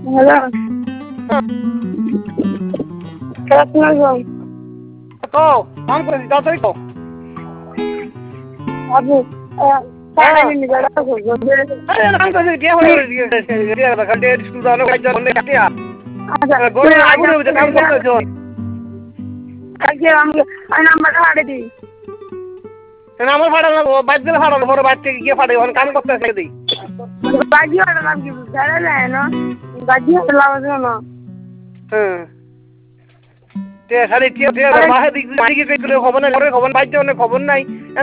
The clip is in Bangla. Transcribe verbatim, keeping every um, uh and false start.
হ্যালো আসসালামু কো ফোন করে দাও তাই কো আপু টাকা নিয়ে যারা তো আরে নাম তো দিয়ে হলো দিয়ে দিয়ে কাটে স্টুডেন্ট কাজ করলে কাটিয়া আচ্ছা গোরে আগুনে উঠে কাম করতেছো কালকে আমি আমি নাম্বারটা হারিয়ে দিই না আমার ফাড়া না বাইক দিলে ফাড়া পরে বাইক থেকে গিয়ে ফাড়ে ওখানে কাম করতেছে দেই বাজি ওটা নাম কি জানা যায় না বাজি ওটা লাগানো না হ্যাঁ তে খালি তে তে বাহে দিক দিকে কইলে খবর নাই ঘরে খবর বাইতে অনেক খবর নাই